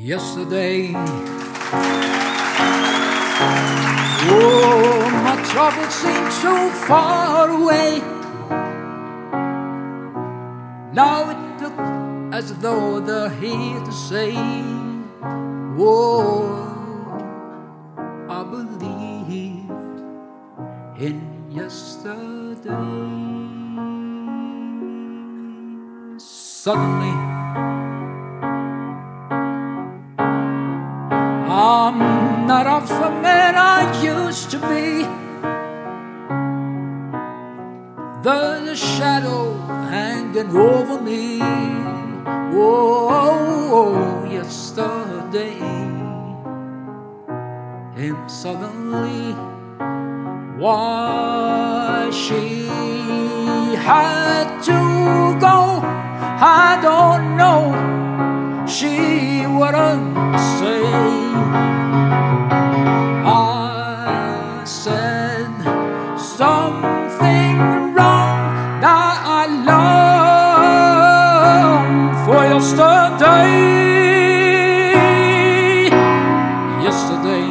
Yesterday, oh, my troubles seem so far away. Now it looks as though they're here to say, oh, I believed in yesterday. Suddenly, I'm not of the man I used to be. There's a shadow hanging over me. Oh, yesterday. And suddenly, why she had to go, I don't know. She wouldn't say. I said something wrong. Now I long for yesterday. Yesterday,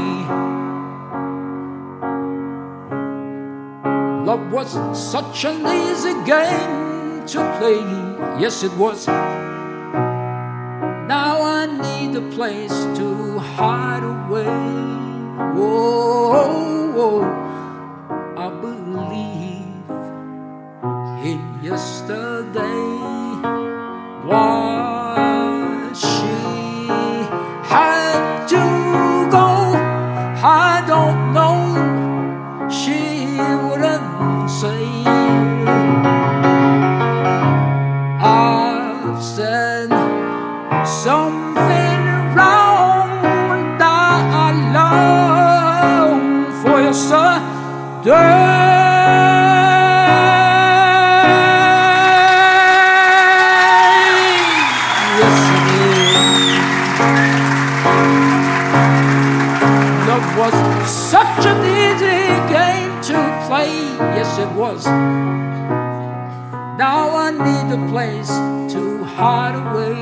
love was such an easy game to play. Yes, it was. Now I need a place to hide away. Oh, I believe in yesterday. Why she had to go, I don't know. She wouldn't say. I've said something wrong, that I long for yesterday. Love was such an easy game to play. Yes, it was. Now I need a place to hide away.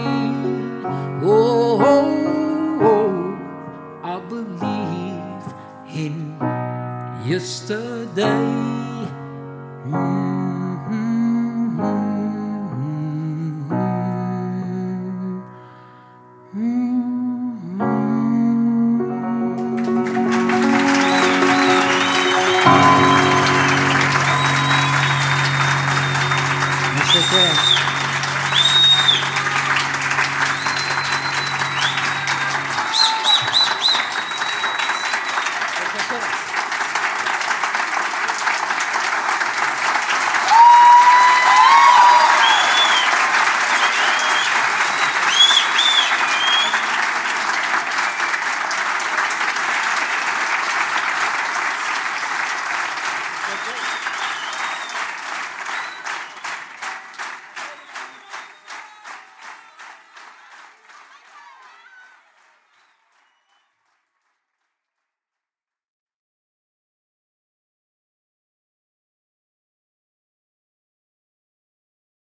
Oh, I believe in yesterday.